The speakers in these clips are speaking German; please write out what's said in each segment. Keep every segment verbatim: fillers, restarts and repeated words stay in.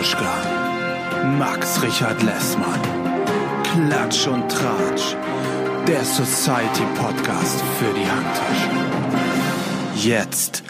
Petruschka, Max Richard Lessmann, Klatsch und Tratsch, der Society-Podcast für die Handtasche. Jetzt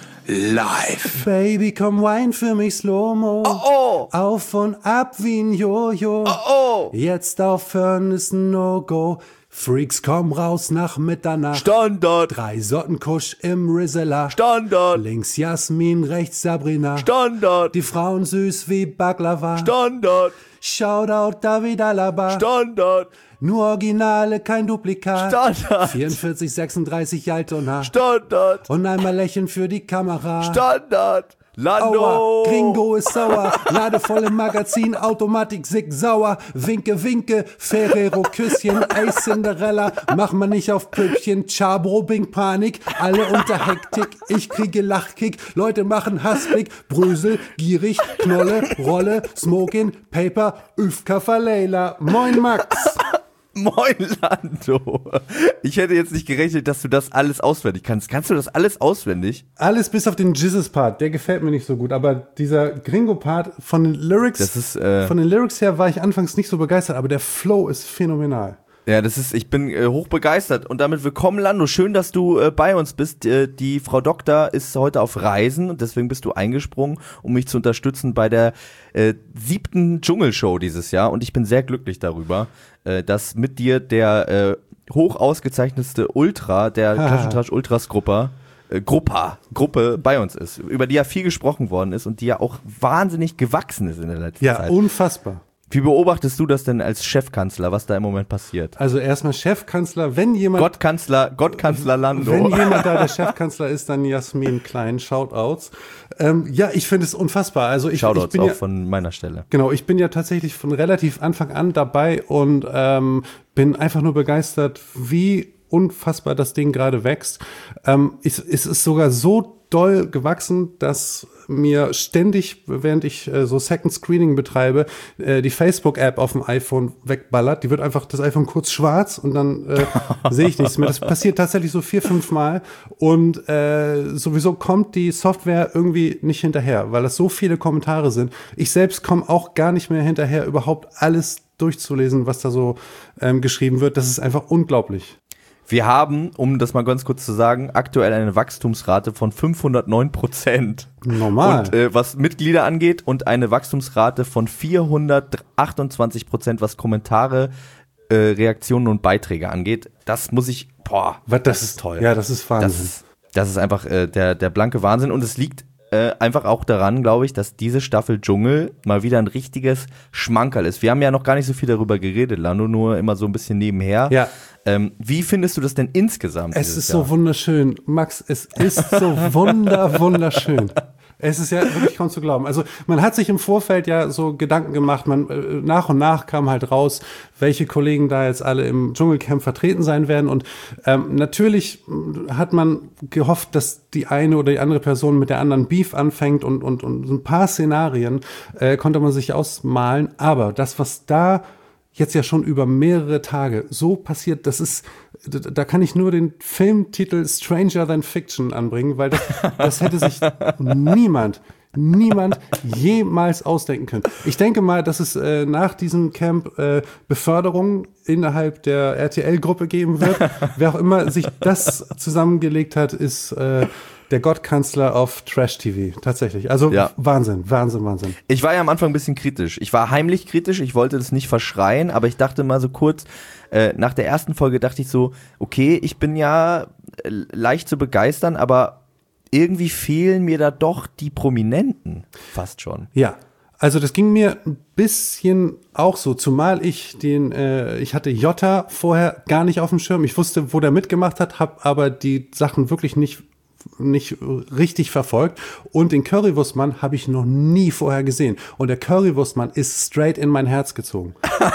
live. Baby, komm Wein für mich Slow-Mo. Oh, oh. Auf und ab wie ein Jojo. Oh, oh. Jetzt aufhören ist ein No-Go. Freaks, komm raus nach Mitternacht. Standard. Drei Sorten Kusch im Rizzler. Standard. Links Jasmin, rechts Sabrina. Standard. Die Frauen süß wie Baklava. Standard. Shoutout David Alaba. Standard. Nur Originale, kein Duplikat. Standard. vierundvierzig, sechsunddreißig Altona. Standard. Und einmal lächeln für die Kamera. Standard. Lando. Aua, Gringo ist sauer, ladevoll im Magazin, Automatik sick sauer, Winke, Winke, Ferrero Küsschen, ey Cinderella, mach mal nicht auf Püppchen, Chabro, Bing, Panik, alle unter Hektik, ich kriege Lachkick, Leute machen Hassblick, Brösel, gierig, Knolle, Rolle, Smokin, Paper, Üfka, Verleila, moin Max. Moin Lando. Ich hätte jetzt nicht gerechnet, dass du das alles auswendig kannst. Kannst du das alles auswendig? Alles bis auf den Jizzes-Part, der gefällt mir nicht so gut, aber dieser Gringo-Part von den Lyrics, Das ist, äh, von den Lyrics her war ich anfangs nicht so begeistert, aber der Flow ist phänomenal. Ja, das ist, ich bin äh, hoch begeistert und damit willkommen Lando. Schön, dass du äh, bei uns bist. Äh, die Frau Doktor ist heute auf Reisen und deswegen bist du eingesprungen, um mich zu unterstützen bei der äh, siebten Dschungelshow dieses Jahr und ich bin sehr glücklich darüber, äh, dass mit dir der äh, hoch ausgezeichnetste Ultra, der Klatsch und Tratsch Ultras Gruppe, äh, Gruppa, Gruppe bei uns ist, über die ja viel gesprochen worden ist und die ja auch wahnsinnig gewachsen ist in der letzten Ja, Zeit. unfassbar. Wie beobachtest du das denn als Chefkanzler, was da im Moment passiert? Also erstmal Chefkanzler, wenn jemand Gottkanzler, Gottkanzler Lando. wenn jemand da der Chefkanzler ist, dann Jasmin Klein, Shoutouts. Ähm, ja, ich finde es unfassbar. Also ich, ich Shoutouts bin auch ja, von meiner Stelle. genau, ich bin ja tatsächlich von relativ Anfang an dabei und ähm, bin einfach nur begeistert, wie unfassbar das Ding gerade wächst. Ähm, es, es ist sogar so doll gewachsen, dass mir ständig, während ich äh, so Second Screening betreibe, äh, die Facebook-App auf dem iPhone wegballert. Die wird einfach das iPhone kurz schwarz und dann äh, sehe ich nichts mehr. Das passiert tatsächlich so vier, fünf Mal und äh, sowieso kommt die Software irgendwie nicht hinterher, weil das so viele Kommentare sind. Ich selbst komme auch gar nicht mehr hinterher, überhaupt alles durchzulesen, was da so ähm, geschrieben wird. Das ist einfach unglaublich. Wir haben, um das mal ganz kurz zu sagen, aktuell eine Wachstumsrate von fünfhundertneun Prozent. Normal. Und äh, was Mitglieder angeht und eine Wachstumsrate von vierhundertachtundzwanzig Prozent, was Kommentare, äh, Reaktionen und Beiträge angeht. Das muss ich, boah, Was, das ist toll. Ja, das ist Wahnsinn. das ist, das ist einfach äh, der, der blanke Wahnsinn und es liegt äh, einfach auch daran, glaube ich, dass diese Staffel Dschungel mal wieder ein richtiges Schmankerl ist. Wir haben ja noch gar nicht so viel darüber geredet, Lando, nur immer so ein bisschen nebenher. Ja. Ähm, wie findest du das denn insgesamt? Es dieses ist Jahr? so wunderschön. Max, es ist so wunder, wunderschön. Es ist ja wirklich kaum zu glauben. Also man hat sich im Vorfeld ja so Gedanken gemacht, man äh, nach und nach kam halt raus, welche Kollegen da jetzt alle im Dschungelcamp vertreten sein werden. Und ähm, natürlich hat man gehofft, dass die eine oder die andere Person mit der anderen Beef anfängt und, und, und ein paar Szenarien äh, konnte man sich ausmalen. Aber das, was da jetzt ja schon über mehrere Tage so passiert, das ist, da kann ich nur den Filmtitel Stranger Than Fiction anbringen, weil das, das hätte sich niemand, niemand jemals ausdenken können. Ich denke mal, dass es äh, nach diesem Camp äh, Beförderung innerhalb der R T L-Gruppe geben wird. Wer auch immer sich das zusammengelegt hat, ist äh, der Gottkanzler auf Trash-T V, tatsächlich. Also Ja. Wahnsinn, Wahnsinn, Wahnsinn. Ich war ja am Anfang ein bisschen kritisch. Ich war heimlich kritisch, ich wollte das nicht verschreien, aber ich dachte mal so kurz, äh, nach der ersten Folge dachte ich so, okay, ich bin ja äh, leicht zu begeistern, aber irgendwie fehlen mir da doch die Prominenten fast schon. Ja, also das ging mir ein bisschen auch so, zumal ich den, äh, ich hatte Jota vorher gar nicht auf dem Schirm. Ich wusste, wo der mitgemacht hat, habe aber die Sachen wirklich nicht nicht richtig verfolgt und den Currywurstmann habe ich noch nie vorher gesehen und der Currywurstmann ist straight in mein Herz gezogen.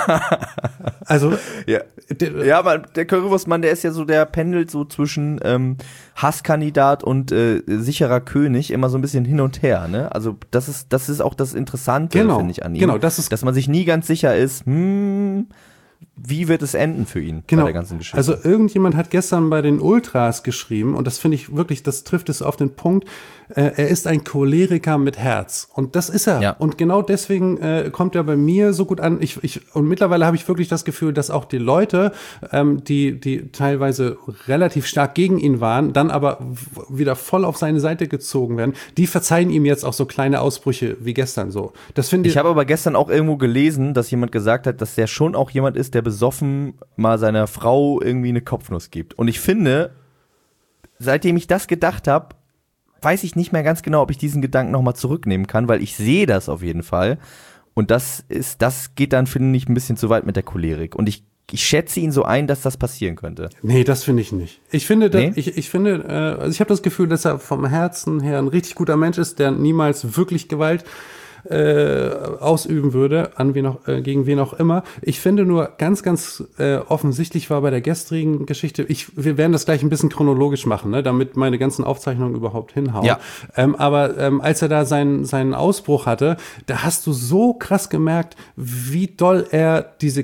Also Ja, der, ja, aber der Currywurstmann, der ist ja so, der pendelt so zwischen ähm, Hasskandidat und äh, sicherer König immer so ein bisschen hin und her, ne? Also das ist das ist auch das Interessante, Genau, finde ich, an ihm. genau, das ist- dass man sich nie ganz sicher ist, hm, wie wird es enden für ihn genau. bei der ganzen Geschichte? Also irgendjemand hat gestern bei den Ultras geschrieben, und das finde ich wirklich, das trifft es auf den Punkt, äh, er ist ein Choleriker mit Herz. Und das ist er. Ja. Und genau deswegen äh, kommt er bei mir so gut an. Ich, ich, und mittlerweile habe ich wirklich das Gefühl, dass auch die Leute, ähm, die, die teilweise relativ stark gegen ihn waren, dann aber w- wieder voll auf seine Seite gezogen werden, die verzeihen ihm jetzt auch so kleine Ausbrüche wie gestern so. Das finde ich. Ich habe aber gestern auch irgendwo gelesen, dass jemand gesagt hat, dass der schon auch jemand ist, der besoffen mal seiner Frau irgendwie eine Kopfnuss gibt. Und ich finde, seitdem ich das gedacht habe, weiß ich nicht mehr ganz genau, ob ich diesen Gedanken nochmal zurücknehmen kann, weil ich sehe das auf jeden Fall. Und das ist, das geht dann, finde ich, ein bisschen zu weit mit der Cholerik. Und ich, ich schätze ihn so ein, dass das passieren könnte. Nee, das finde ich nicht. Ich finde, da, Nee? ich, ich finde, äh, also ich habe das Gefühl, dass er vom Herzen her ein richtig guter Mensch ist, der niemals wirklich Gewalt äh, ausüben würde, an wen auch, äh, gegen wen auch immer. Ich finde nur ganz, ganz äh, offensichtlich war bei der gestrigen Geschichte, ich, wir werden das gleich ein bisschen chronologisch machen, ne, damit meine ganzen Aufzeichnungen überhaupt hinhauen. Ja. Ähm, aber ähm, als er da seinen, seinen Ausbruch hatte, da hast du so krass gemerkt, wie doll er diese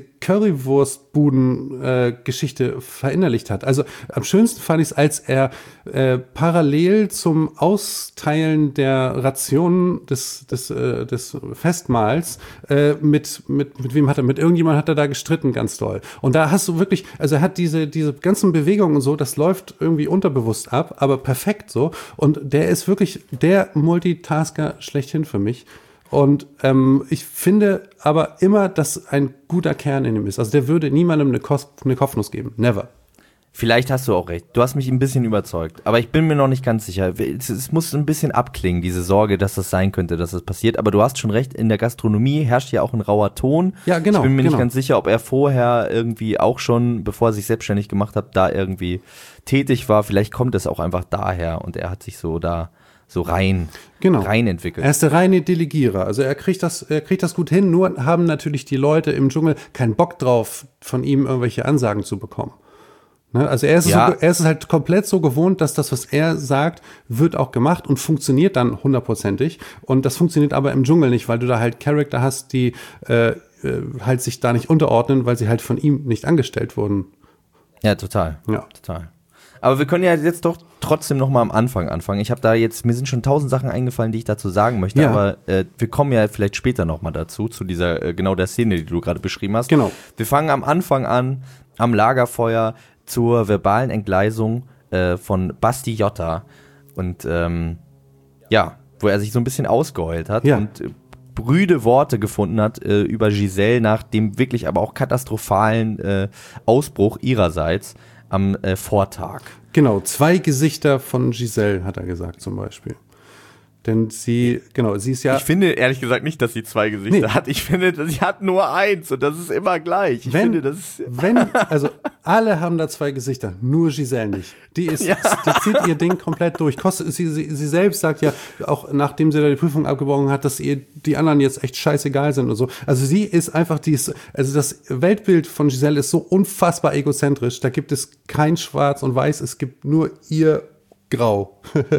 Currywurstbuden-Geschichte äh, verinnerlicht hat. Also am schönsten fand ich es, als er äh, parallel zum Austeilen der Rationen des, des, äh, des Festmahls äh, mit, mit, mit wem hat er, mit irgendjemand hat er da gestritten, ganz doll. Und da hast du wirklich, also er hat diese, diese ganzen Bewegungen und so, das läuft irgendwie unterbewusst ab, aber perfekt so. Und der ist wirklich der Multitasker schlechthin für mich. Und ähm, ich finde aber immer, dass ein guter Kern in ihm ist. Also der würde niemandem eine, Kos- eine Kopfnuss geben. Never. Vielleicht hast du auch recht. Du hast mich ein bisschen überzeugt. Aber ich bin mir noch nicht ganz sicher. Es, es muss ein bisschen abklingen, diese Sorge, dass das sein könnte, dass das passiert. Aber du hast schon recht, in der Gastronomie herrscht ja auch ein rauer Ton. Ja, genau. Ich bin mir genau. nicht ganz sicher, ob er vorher irgendwie auch schon, bevor er sich selbstständig gemacht hat, da irgendwie tätig war. Vielleicht kommt es auch einfach daher und er hat sich so da so rein, genau. rein entwickelt. Er ist der reine Delegierer. Also er kriegt das, er kriegt das gut hin, nur haben natürlich die Leute im Dschungel keinen Bock drauf, von ihm irgendwelche Ansagen zu bekommen. Ne? Also er ist, Ja. so, er ist halt komplett so gewohnt, dass das, was er sagt, wird auch gemacht und funktioniert dann hundertprozentig. Und das funktioniert aber im Dschungel nicht, weil du da halt Charakter hast, die äh, halt sich da nicht unterordnen, weil sie halt von ihm nicht angestellt wurden. Ja, total. Ja. Total. Aber wir können ja jetzt doch trotzdem noch mal am Anfang anfangen. Ich habe da jetzt, mir sind schon tausend Sachen eingefallen, die ich dazu sagen möchte, Ja. aber äh, wir kommen ja vielleicht später noch mal dazu, zu dieser, äh, genau der Szene, die du gerade beschrieben hast. Genau. Wir fangen am Anfang an, am Lagerfeuer, zur verbalen Entgleisung äh, von Basti Jotta und ähm, ja, wo er sich so ein bisschen ausgeheult hat Ja. und äh, brüde Worte gefunden hat äh, über Giselle nach dem wirklich aber auch katastrophalen äh, Ausbruch ihrerseits am äh, Vortag. Genau, zwei Gesichter von Giselle, hat er gesagt zum Beispiel. Denn sie, genau, sie ist ja... Ich finde ehrlich gesagt nicht, dass sie zwei Gesichter Nee. hat. Ich finde, sie hat nur eins und das ist immer gleich. Ich wenn, finde, das ist wenn, also alle haben da zwei Gesichter, nur Giselle nicht. Die ist, Ja. die zieht ihr Ding komplett durch. Kostet, sie, sie, sie selbst sagt ja, auch nachdem sie da die Prüfung abgebrochen hat, dass ihr die anderen jetzt echt scheißegal sind und so. Also sie ist einfach, die ist, also das Weltbild von Giselle ist so unfassbar egozentrisch. Da gibt es kein Schwarz und Weiß, es gibt nur ihr Grau.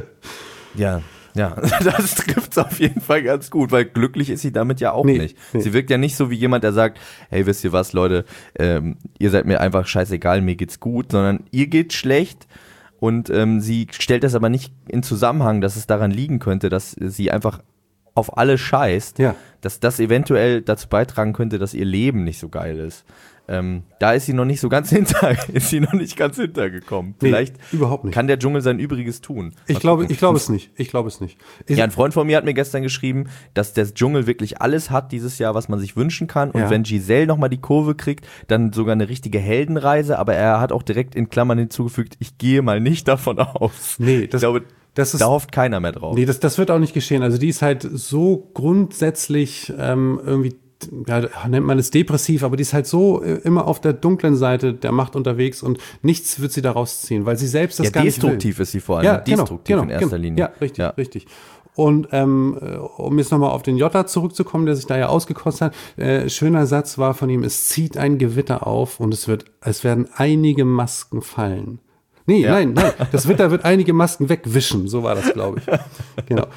ja. Ja, das trifft's auf jeden Fall ganz gut, weil glücklich ist sie damit ja auch Nee, nicht. nee. Sie wirkt ja nicht so wie jemand, der sagt, hey, wisst ihr was, Leute, ähm, ihr seid mir einfach scheißegal, mir geht's gut, sondern ihr geht's schlecht und ähm, sie stellt das aber nicht in Zusammenhang, dass es daran liegen könnte, dass sie einfach auf alle scheißt, Ja. dass das eventuell dazu beitragen könnte, dass ihr Leben nicht so geil ist. Ähm, da ist sie noch nicht so ganz hinter, ist sie noch nicht ganz hintergekommen. Nee, Vielleicht überhaupt nicht. kann der Dschungel sein Übriges tun. Ich Mal glaube, gucken. ich glaube es nicht. Ich glaube es nicht. Ich, Ja, ein Freund von mir hat mir gestern geschrieben, dass der Dschungel wirklich alles hat dieses Jahr, was man sich wünschen kann. Und Ja. wenn Giselle nochmal die Kurve kriegt, dann sogar eine richtige Heldenreise. Aber er hat auch direkt in Klammern hinzugefügt, ich gehe mal nicht davon aus. Nee, das- ich glaube, das ist, da hofft keiner mehr drauf. Nee, das, das wird auch nicht geschehen. Also die ist halt so grundsätzlich ähm, irgendwie, ja, nennt man es depressiv, aber die ist halt so äh, immer auf der dunklen Seite der Macht unterwegs und nichts wird sie da rausziehen, weil sie selbst das Ja, gar nicht will. destruktiv ist sie vor allem. Ja, genau, destruktiv genau, in erster genau. Linie. Ja, richtig, richtig. Und ähm, äh, um jetzt nochmal auf den Jotta zurückzukommen, der sich da ja ausgekostet hat, äh, schöner Satz war von ihm, es zieht ein Gewitter auf und es wird, es werden einige Masken fallen. Nee, Ja. nein, nein, das Wetter wird einige Masken wegwischen, so war das, glaube ich. Genau.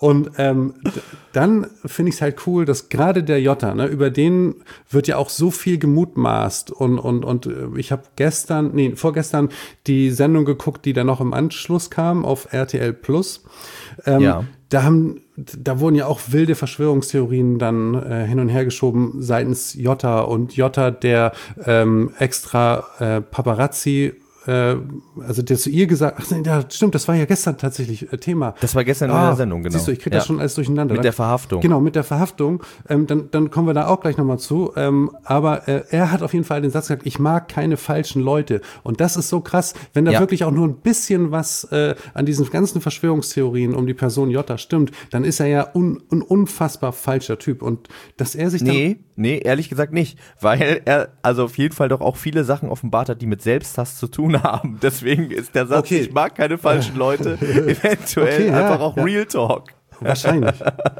Und ähm, d- dann finde ich es halt cool, dass gerade der Jota, ne, über den wird ja auch so viel gemutmaßt. Und, und, und äh, ich habe gestern, nee, vorgestern die Sendung geguckt, die dann noch im Anschluss kam auf R T L Plus. Ähm, Ja. Da haben, da wurden ja auch wilde Verschwörungstheorien dann äh, hin und her geschoben seitens Jota und Jota, der ähm, extra äh, Paparazzi, äh, also der zu ihr gesagt, ach nee, ja, stimmt, das war ja gestern tatsächlich äh, Thema. Das war gestern in Ah, der Sendung, genau. Siehst du, ich krieg Ja. das schon alles durcheinander. Mit der Verhaftung. Genau, mit der Verhaftung. Ähm, dann, dann kommen wir da auch gleich nochmal zu. Ähm, aber äh, er hat auf jeden Fall den Satz gesagt, ich mag keine falschen Leute. Und das ist so krass, wenn da Ja. wirklich auch nur ein bisschen was äh, an diesen ganzen Verschwörungstheorien um die Person Jota stimmt, dann ist er ja un, ein unfassbar falscher Typ. Und dass er sich dann... Nee, nee, ehrlich gesagt nicht. Weil er also auf jeden Fall doch auch viele Sachen offenbart hat, die mit Selbsthass zu tun haben. Deswegen ist der Satz, Okay. ich mag keine falschen Leute, eventuell Okay, ja, einfach auch ja. Real Talk. Wahrscheinlich.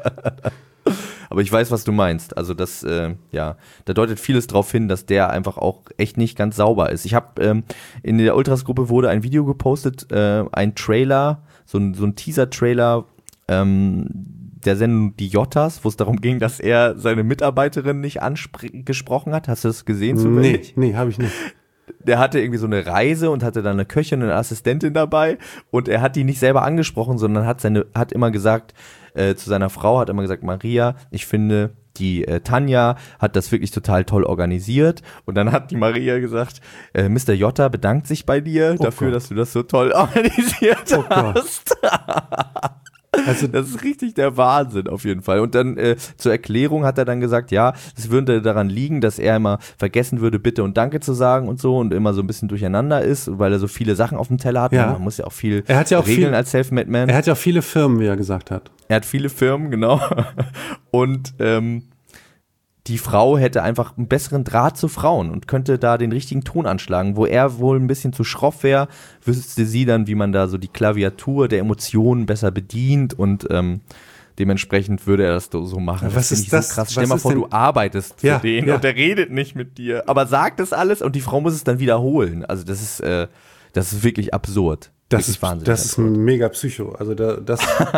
Aber ich weiß, was du meinst. Also das, äh, ja, da deutet vieles drauf hin, dass der einfach auch echt nicht ganz sauber ist. Ich habe ähm, in der Ultras-Gruppe wurde ein Video gepostet, äh, ein Trailer, so ein, so ein Teaser-Trailer ähm, der Sendung Die Jottas, wo es darum ging, dass er seine Mitarbeiterin nicht angesprochen hat. Hast du das gesehen Nee, zufällig? nee, habe ich nicht. Der hatte irgendwie so eine Reise und hatte dann eine Köchin und eine Assistentin dabei und er hat die nicht selber angesprochen, sondern hat seine, hat immer gesagt, äh, zu seiner Frau, hat immer gesagt, Maria, ich finde, die äh, Tanja hat das wirklich total toll organisiert und dann hat die Maria gesagt, äh, Mister Jota bedankt sich bei dir Oh dafür, Gott. dass du das so toll organisiert Oh Gott. hast. Also Das ist richtig der Wahnsinn auf jeden Fall. Und dann äh, zur Erklärung hat er dann gesagt, ja, es würde daran liegen, dass er immer vergessen würde, Bitte und Danke zu sagen und so und immer so ein bisschen durcheinander ist, weil er so viele Sachen auf dem Teller hat. Ja. Man muss ja auch viel Er hat ja auch regeln viel- als Selfmade Man. er hat ja auch viele Firmen, wie er gesagt hat. Er hat viele Firmen, genau. Und ähm, die Frau hätte einfach einen besseren Draht zu Frauen und könnte da den richtigen Ton anschlagen. Wo er wohl ein bisschen zu schroff wäre, wüsste sie dann, wie man da so die Klaviatur der Emotionen besser bedient und ähm, dementsprechend würde er das so machen. Was find ist ich das? So krass. Stell Was mal ist vor, denn- du arbeitest für Ja, den ja. und der redet nicht mit dir, aber sagt das alles und die Frau muss es dann wiederholen. Also das ist, äh, das ist wirklich absurd. Das wirklich ist, wahnsinnig das ist absurd. ein mega Psycho. Also da, das,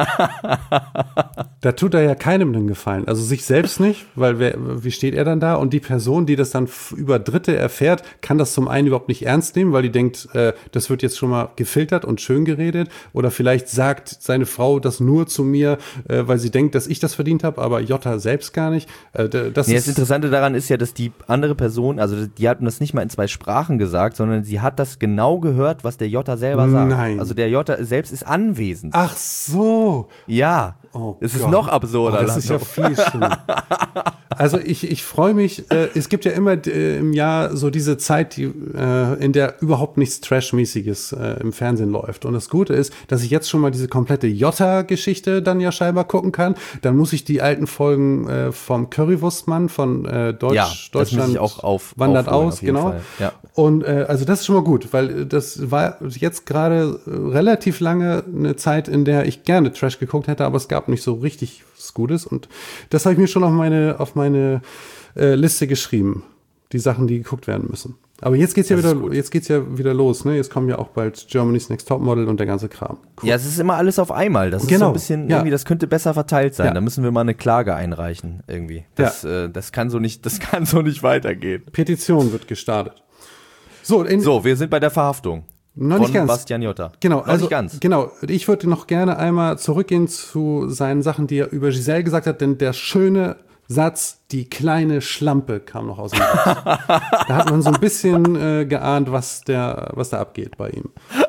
da tut er ja keinem den Gefallen. Also sich selbst nicht, weil wer, wie steht er dann da? Und die Person, die das dann f- über Dritte erfährt, kann das zum einen überhaupt nicht ernst nehmen, weil die denkt, äh, das wird jetzt schon mal gefiltert und schön geredet. Oder vielleicht sagt seine Frau das nur zu mir, äh, weil sie denkt, dass ich das verdient habe, aber Jota selbst gar nicht. Äh, d- das Nee, ist das Interessante daran ist ja, dass die andere Person, also die hat das nicht mal in zwei Sprachen gesagt, sondern sie hat das genau gehört, was der Jota selber sagt. Nein. Also der Jota selbst ist anwesend. Ach so. Ja, Oh es ist Gott. noch absurder. Oh, das ist ja viel schlimmer. Also ich, ich freue mich, äh, es gibt ja immer äh, im Jahr so diese Zeit, die, äh, in der überhaupt nichts Trash-mäßiges äh, im Fernsehen läuft. Und das Gute ist, dass ich jetzt schon mal diese komplette Jota-Geschichte dann ja scheinbar gucken kann. Dann muss ich die alten Folgen äh, vom Currywurstmann von äh, Deutsch, Ja, das muss Deutschland ich auch auf- wandert aufholen, aus, auf jeden genau. Fall, ja. Und äh, also das ist schon mal gut, weil äh, das war jetzt gerade äh, relativ lange eine Zeit, in der ich gerne Trash geguckt hätte, aber es gab nicht so richtig was Gutes. Und das habe ich mir schon auf meine, auf meine äh, Liste geschrieben. Die Sachen, die geguckt werden müssen. Aber jetzt geht's ja Das ist wieder, gut. jetzt geht's ja wieder los, ne? Jetzt kommen ja auch bald Germany's Next Topmodel und der ganze Kram. Cool. Ja, es ist immer alles auf einmal. Das ist Genau, so ein bisschen, ja. irgendwie, das könnte besser verteilt sein. Ja. Da müssen wir mal eine Klage einreichen, irgendwie. Das, äh, das kann so nicht, das kann so nicht weitergehen. Petition wird gestartet. So, in, So, wir sind bei der Verhaftung. Noch von nicht ganz. Bastian Jotta. Genau, Noch also nicht ganz. genau. Ich würde noch gerne einmal zurückgehen zu seinen Sachen, die er über Giselle gesagt hat, denn der schöne Satz, die kleine Schlampe, kam noch aus dem Mund. Da hat man so ein bisschen äh, geahnt, was der, was da abgeht bei ihm.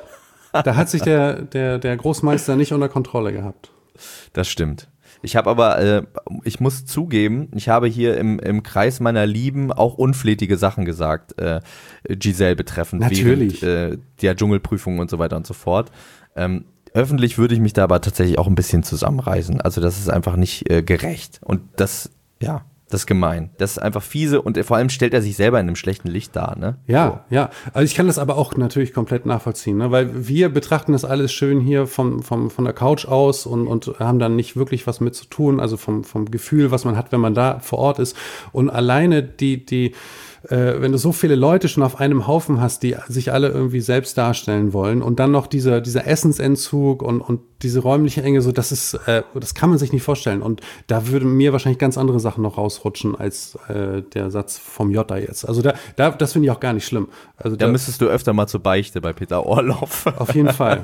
Da hat sich der, der, der Großmeister nicht unter Kontrolle gehabt. Das stimmt. Ich habe aber, äh, ich muss zugeben, ich habe hier im, im Kreis meiner Lieben auch unflätige Sachen gesagt, äh, Giselle betreffend. Natürlich. Während, äh, der Dschungelprüfung und so weiter und so fort. Ähm, öffentlich würde ich mich da aber tatsächlich auch ein bisschen zusammenreißen. Also das ist einfach nicht äh, gerecht. Und das, ja, das ist gemein. Das ist einfach fiese und vor allem stellt er sich selber in einem schlechten Licht dar, ne? Ja, ja. Also ich kann das aber auch natürlich komplett nachvollziehen, ne? Weil wir betrachten das alles schön hier vom, vom, von der Couch aus und, und haben dann nicht wirklich was mit zu tun, also vom, vom Gefühl, was man hat, wenn man da vor Ort ist. Und alleine die, die äh, wenn du so viele Leute schon auf einem Haufen hast, die sich alle irgendwie selbst darstellen wollen und dann noch dieser, dieser Essensentzug und, und diese räumliche Enge, so das ist, äh, das kann man sich nicht vorstellen. Und da würden mir wahrscheinlich ganz andere Sachen noch rausrutschen als äh, der Satz vom Jota jetzt. Also da, da das finde ich auch gar nicht schlimm. Also Da da, müsstest du öfter mal zur Beichte bei Peter Orloff. auf jeden Fall.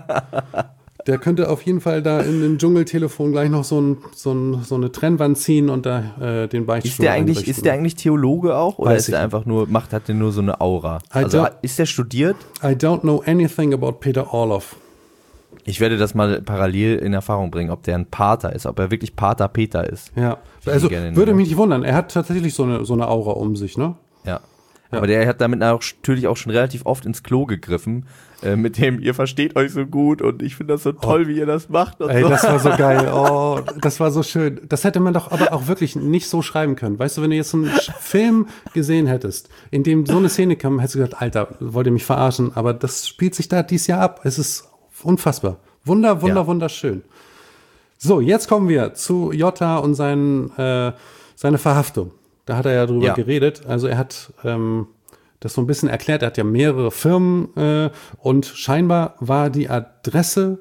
Der könnte auf jeden Fall da in dem Dschungeltelefon gleich noch so, ein, so, ein, so eine Trennwand ziehen und da äh, den Beichtstuhl Ist der eigentlich, einrichten. ist der eigentlich Theologe auch? Oder Weiß ist ich der einfach nur, macht, hat der nur so eine Aura? I Also don't- ist der studiert? I don't know anything about Peter Orloff. Ich werde das mal parallel in Erfahrung bringen, ob der ein Pater ist, ob er wirklich Pater Peter ist. Ja, Ich ihn also gerne würde nenne. mich nicht wundern. Er hat tatsächlich so eine, so eine Aura um sich, ne? Ja. Ja. Aber der hat damit auch, natürlich auch schon relativ oft ins Klo gegriffen, äh, mit dem, ihr versteht euch so gut und ich finde das so toll, wie ihr das macht. Und Ey, so. das war so geil. Oh, das war so schön. Das hätte man doch aber auch wirklich nicht so schreiben können. Weißt du, wenn du jetzt einen Sch- Film gesehen hättest, in dem so eine Szene kam, hättest du gesagt, Alter, wollt ihr mich verarschen? Aber das spielt sich da dieses Jahr ab. Es ist unfassbar. Wunder, wunder, Ja. wunderschön. So, jetzt kommen wir zu Jota und seinen, äh, seine Verhaftung. Da hat er ja drüber Ja. geredet. Also er hat ähm, das so ein bisschen erklärt. Er hat ja mehrere Firmen äh, und scheinbar war die Adresse,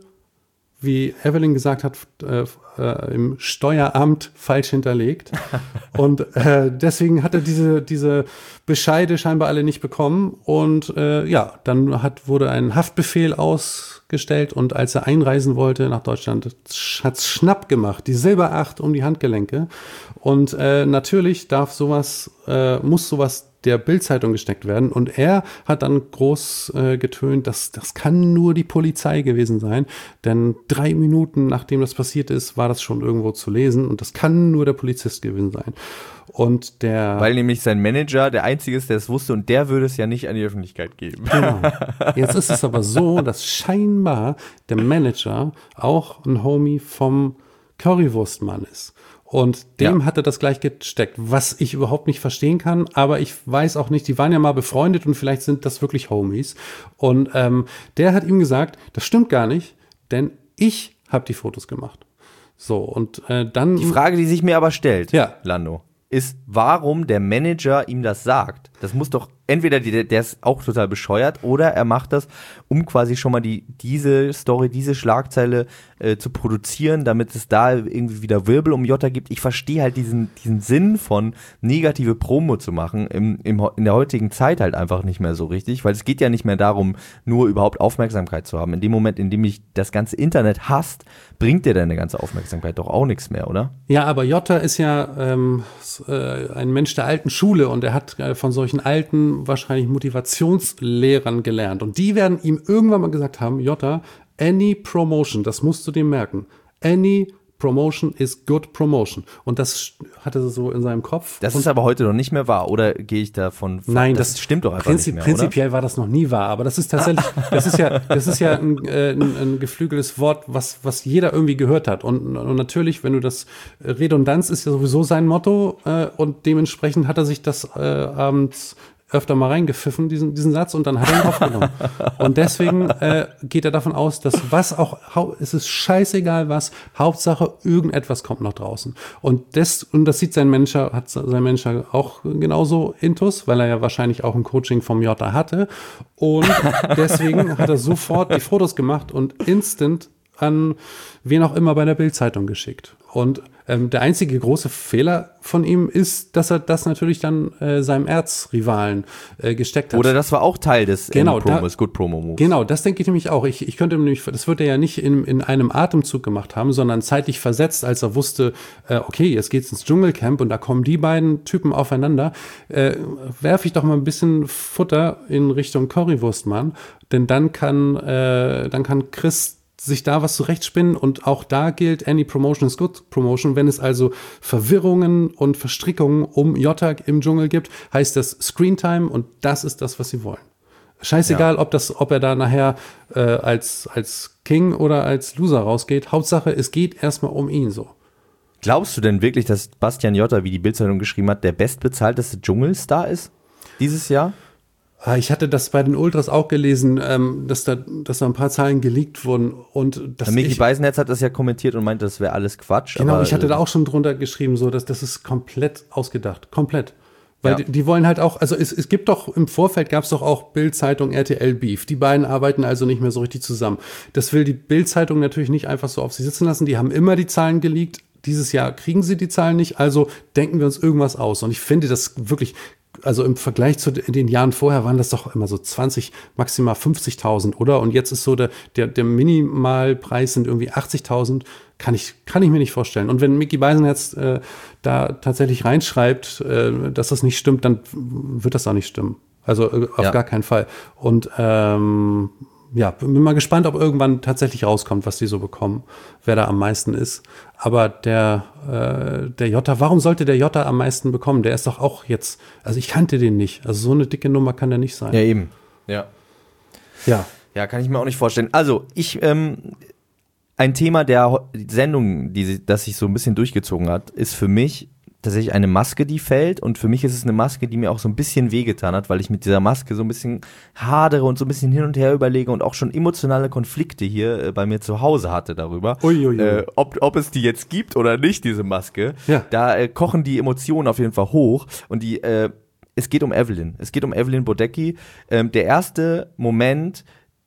wie Evelyn gesagt hat, äh, äh, im Steueramt falsch hinterlegt. Und äh, deswegen hat er diese, diese Bescheide scheinbar alle nicht bekommen. Und äh, ja, dann hat, wurde ein Haftbefehl ausgestellt. Und als er einreisen wollte nach Deutschland, hat's Schnapp gemacht, die Silberacht um die Handgelenke. Und äh, natürlich darf sowas, äh, muss sowas der Bild-Zeitung gesteckt werden. Und er hat dann groß äh, getönt, dass das kann nur die Polizei gewesen sein. Denn drei Minuten nachdem das passiert ist, war das schon irgendwo zu lesen. Und das kann nur der Polizist gewesen sein. Und der... Weil nämlich sein Manager der Einzige ist, der es wusste und der würde es ja nicht an die Öffentlichkeit geben. Genau. Jetzt ist es aber so, dass scheinbar der Manager auch ein Homie vom Currywurstmann ist. Und dem Ja. hat er das gleich gesteckt, was ich überhaupt nicht verstehen kann, aber ich weiß auch nicht, die waren ja mal befreundet und vielleicht sind das wirklich Homies. Und ähm, der hat ihm gesagt, das stimmt gar nicht, denn ich habe die Fotos gemacht. So, und äh, dann... Die Frage, die sich mir aber stellt, Ja. Lando, ist, warum der Manager ihm das sagt. Das muss doch, entweder die, der ist auch total bescheuert oder er macht das, um quasi schon mal die diese Story, diese Schlagzeile äh, zu produzieren, damit es da irgendwie wieder Wirbel um Jota gibt. Ich verstehe halt diesen diesen Sinn von negative Promo zu machen im, im, in der heutigen Zeit halt einfach nicht mehr so richtig, weil es geht ja nicht mehr darum, nur überhaupt Aufmerksamkeit zu haben. In dem Moment, in dem ich das ganze Internet hasst, bringt dir deine ganze Aufmerksamkeit doch auch nichts mehr, oder? Ja, aber Jota ist ja ähm, s- äh, ein Mensch der alten Schule und er hat äh, von solchen alten, wahrscheinlich Motivationslehrern gelernt. Und die werden ihm irgendwann mal gesagt haben, Jota, any promotion, das musst du dir merken, any promotion is good promotion. Und das hatte er so in seinem Kopf. Das und ist aber heute noch nicht mehr wahr, oder gehe ich davon? Nein, das, das, stimmt doch einfach Prinzip, nicht mehr, Prinzipiell war das noch nie wahr, aber das ist tatsächlich, das ist ja, das ist ja ein, äh, ein, ein geflügeltes Wort, was, was jeder irgendwie gehört hat. Und, und natürlich, wenn du das, Redundanz ist ja sowieso sein Motto, äh, und dementsprechend hat er sich das äh, abends öfter mal reingepfiffen, diesen, diesen Satz, und dann hat er ihn aufgenommen. Und deswegen äh, geht er davon aus, dass was auch, hau- es ist scheißegal was, Hauptsache irgendetwas kommt noch draußen. Und das, und das sieht sein Manager, hat sein Manager auch genauso intus, weil er ja wahrscheinlich auch ein Coaching vom Jota hatte. Und deswegen hat er sofort die Fotos gemacht und instant an wen auch immer bei der Bild-Zeitung geschickt. Und ähm, der einzige große Fehler von ihm ist, dass er das natürlich dann äh, seinem Erzrivalen äh, gesteckt hat. Oder das war auch Teil des Genau, Any Promo, da- is Good Promo Moves. Genau, das denke ich nämlich auch. Ich, ich könnte nämlich, das wird er ja nicht in, in einem Atemzug gemacht haben, sondern zeitlich versetzt, als er wusste, äh, okay, jetzt geht's ins Dschungelcamp und da kommen die beiden Typen aufeinander, äh, werfe ich doch mal ein bisschen Futter in Richtung Currywurstmann, denn dann kann, äh, dann kann Chris sich da was zurechtspinnen und auch da gilt, any promotion is good promotion. Wenn es also Verwirrungen und Verstrickungen um Jota im Dschungel gibt, heißt das Screentime und das ist das, was sie wollen. Scheißegal, ob das, ob er da nachher äh, als, als King oder als Loser rausgeht. Hauptsache, es geht erstmal um ihn so. Glaubst du denn wirklich, dass Bastian Jotta, wie die Bildzeitung geschrieben hat, der bestbezahlteste Dschungelstar ist dieses Jahr? Ah, Ich hatte das bei den Ultras auch gelesen, ähm, dass da, dass da ein paar Zahlen geleakt wurden und dass Micky ich, Beisenherz hat das ja kommentiert und meinte, das wäre alles Quatsch. genau, aber, ich hatte da äh, auch schon drunter geschrieben, so dass das ist komplett ausgedacht, komplett. Weil Ja. die, die wollen halt auch, also es, es gibt doch, im Vorfeld gab es doch auch Bild-Zeitung, R T L-Beef. Die beiden arbeiten also nicht mehr so richtig zusammen. Das will die Bild-Zeitung natürlich nicht einfach so auf sich sitzen lassen. Die haben immer die Zahlen geleakt. Dieses Jahr kriegen sie die Zahlen nicht, also denken wir uns irgendwas aus. Und ich finde das wirklich, also im Vergleich zu den Jahren vorher waren das doch immer so zwanzig, maximal fünfzigtausend, oder? Und jetzt ist so der, der, der Minimalpreis sind irgendwie achtzigtausend. Kann ich, kann ich mir nicht vorstellen. Und wenn Micky Beisenherz äh, da tatsächlich reinschreibt, äh, dass das nicht stimmt, dann wird das auch nicht stimmen. Also äh, auf Ja. gar keinen Fall. Und ähm, ja, bin mal gespannt, ob irgendwann tatsächlich rauskommt, was die so bekommen, wer da am meisten ist. Aber der, äh, der Jota, warum sollte der Jota am meisten bekommen? Der ist doch auch jetzt, also ich kannte den nicht. Also so eine dicke Nummer kann der nicht sein. Ja, eben. Ja. Ja. Ja, kann ich mir auch nicht vorstellen. Also, ich, ähm, ein Thema der Sendung, die sie- das sich so ein bisschen durchgezogen hat, ist für mich tatsächlich eine Maske, die fällt. Und für mich ist es eine Maske, die mir auch so ein bisschen wehgetan hat, weil ich mit dieser Maske so ein bisschen hadere und so ein bisschen hin und her überlege und auch schon emotionale Konflikte hier äh, bei mir zu Hause hatte darüber. Uiuiui. Äh, ob, ob es die jetzt gibt oder nicht, diese Maske. Ja. Da äh, kochen die Emotionen auf jeden Fall hoch. Und die, äh, es geht um Evelyn. Es geht um Evelyn Bodecki. Ähm, der erste Moment,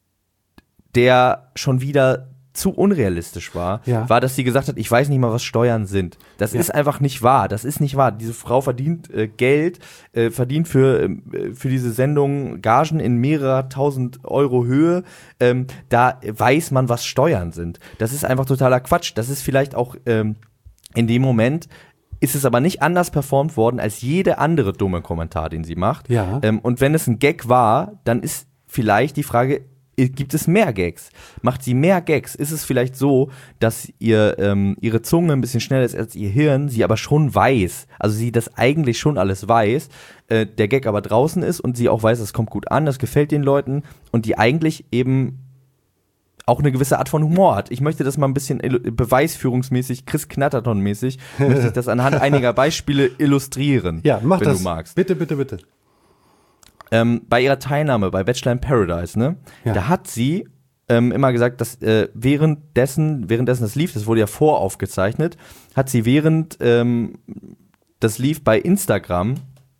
der schon wieder zu unrealistisch war, Ja. war, dass sie gesagt hat, ich weiß nicht mal, was Steuern sind. Das Ja. ist einfach nicht wahr. Das ist nicht wahr. Diese Frau verdient äh, Geld, äh, verdient für, äh, für diese Sendung Gagen in mehrerer tausend Euro Höhe. Ähm, da weiß man, was Steuern sind. Das ist einfach totaler Quatsch. Das ist vielleicht auch ähm, in dem Moment ist es aber nicht anders performt worden als jede andere dumme Kommentar, den sie macht. Ja. Ähm, und wenn es ein Gag war, dann ist vielleicht die Frage, gibt es mehr Gags? Macht sie mehr Gags? Ist es vielleicht so, dass ihr ähm, ihre Zunge ein bisschen schneller ist als ihr Hirn, sie aber schon weiß, also sie das eigentlich schon alles weiß, äh, der Gag aber draußen ist und sie auch weiß, es kommt gut an, das gefällt den Leuten und die eigentlich eben auch eine gewisse Art von Humor hat. Ich möchte das mal ein bisschen illu- beweisführungsmäßig, Chris Knatterton-mäßig, möchte ich das anhand einiger Beispiele illustrieren, Ja, mach wenn das. du magst. Bitte, bitte, bitte. Ähm, bei ihrer Teilnahme bei Bachelor in Paradise, ne, Ja. da hat sie ähm, immer gesagt, dass äh, währenddessen, währenddessen das lief, das wurde ja voraufgezeichnet, hat sie während ähm, das lief bei Instagram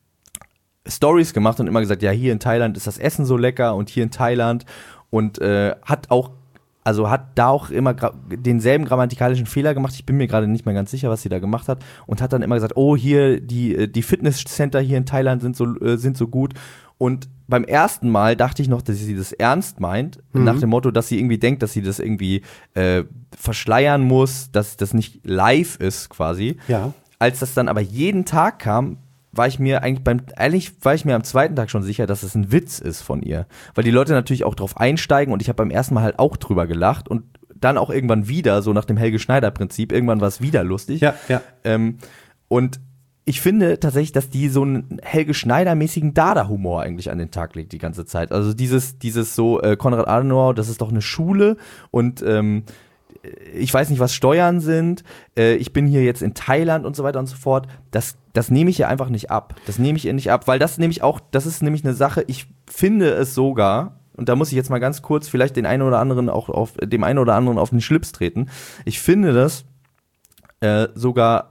Stories gemacht und immer gesagt, ja, hier in Thailand ist das Essen so lecker und hier in Thailand und äh, hat auch Also hat da auch immer gra- denselben grammatikalischen Fehler gemacht. Ich bin mir gerade nicht mehr ganz sicher, was sie da gemacht hat. Und hat dann immer gesagt, oh, hier, die, die Fitnesscenter hier in Thailand sind so, äh, sind so gut. Und beim ersten Mal dachte ich noch, dass sie das ernst meint. Mhm. Nach dem Motto, dass sie irgendwie denkt, dass sie das irgendwie äh, verschleiern muss, dass das nicht live ist quasi. Ja. Als das dann aber jeden Tag kam, war ich mir eigentlich beim, eigentlich war ich mir am zweiten Tag schon sicher, dass es ein Witz ist von ihr. Weil die Leute natürlich auch drauf einsteigen und ich habe beim ersten Mal halt auch drüber gelacht und dann auch irgendwann wieder, so nach dem Helge-Schneider-Prinzip, irgendwann war es wieder lustig. Ja, ja. Ähm, und ich finde tatsächlich, dass die so einen Helge-Schneider-mäßigen Dada-Humor eigentlich an den Tag legt die ganze Zeit. Also dieses, dieses so, äh, Konrad Adenauer, das ist doch eine Schule und ähm, ich weiß nicht, was Steuern sind, äh, ich bin hier jetzt in Thailand und so weiter und so fort. Das, das nehme ich ihr einfach nicht ab. Das nehme ich ihr nicht ab, weil das nämlich auch, das ist nämlich eine Sache, ich finde es sogar, und da muss ich jetzt mal ganz kurz vielleicht den einen oder anderen auch auf, dem einen oder anderen auf den Schlips treten. Ich finde das äh, sogar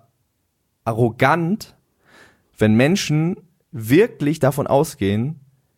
arrogant, wenn Menschen wirklich davon ausgehen,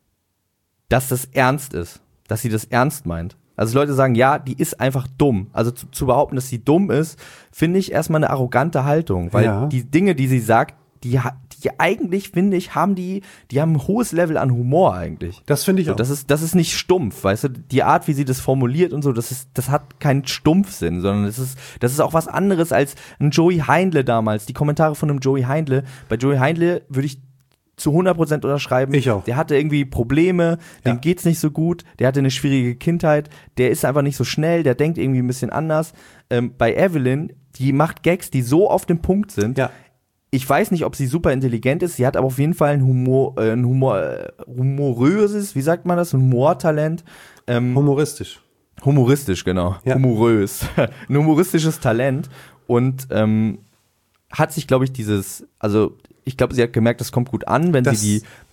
dass das ernst ist, dass sie das ernst meint. Also Leute sagen, ja, die ist einfach dumm. Also zu, zu behaupten, dass sie dumm ist, finde ich erstmal eine arrogante Haltung, weil Ja. die Dinge, die sie sagt, die, ha- die eigentlich, finde ich, haben die, die haben ein hohes Level an Humor eigentlich. Das finde ich So, auch. das ist, das ist nicht stumpf, weißt du, die Art, wie sie das formuliert und so, das ist, das hat keinen Stumpfsinn, sondern das ist, das ist auch was anderes als ein Joey Heindle damals, die Kommentare von einem Joey Heindle. Bei Joey Heindle würde ich zu hundert Prozent unterschreiben. Ich auch. Der hatte irgendwie Probleme, dem Ja. geht's nicht so gut, der hatte eine schwierige Kindheit, der ist einfach nicht so schnell, der denkt irgendwie ein bisschen anders. Ähm, bei Evelyn, die macht Gags, die so auf dem Punkt sind. Ja. Ich weiß nicht, ob sie super intelligent ist, sie hat aber auf jeden Fall ein Humor, äh, ein Humor, äh, humoröses, wie sagt man das, ein Humortalent. Ähm, Humoristisch. humoristisch, genau. Ja. Humorös. ein humoristisches Talent und ähm, hat sich, glaube ich, dieses, also ich glaube, sie hat gemerkt, das kommt gut an, wenn Das- sie die